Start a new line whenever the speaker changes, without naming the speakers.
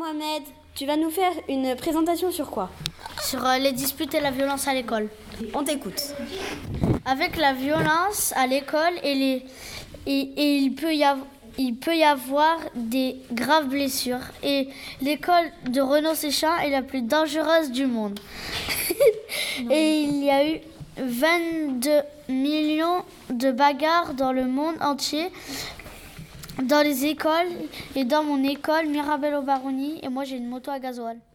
Mohamed. Tu vas nous faire une présentation sur quoi ?
Sur les disputes et la violence à l'école.
On t'écoute.
Avec la violence à l'école il peut y avoir des graves blessures. Et l'école de Renaud Séchin est la plus dangereuse du monde. Et il y a eu 22 millions de bagarres dans le monde entier, dans les écoles et dans mon école Mirabel-aux-Baronnies. Et moi j'ai une moto à gasoil.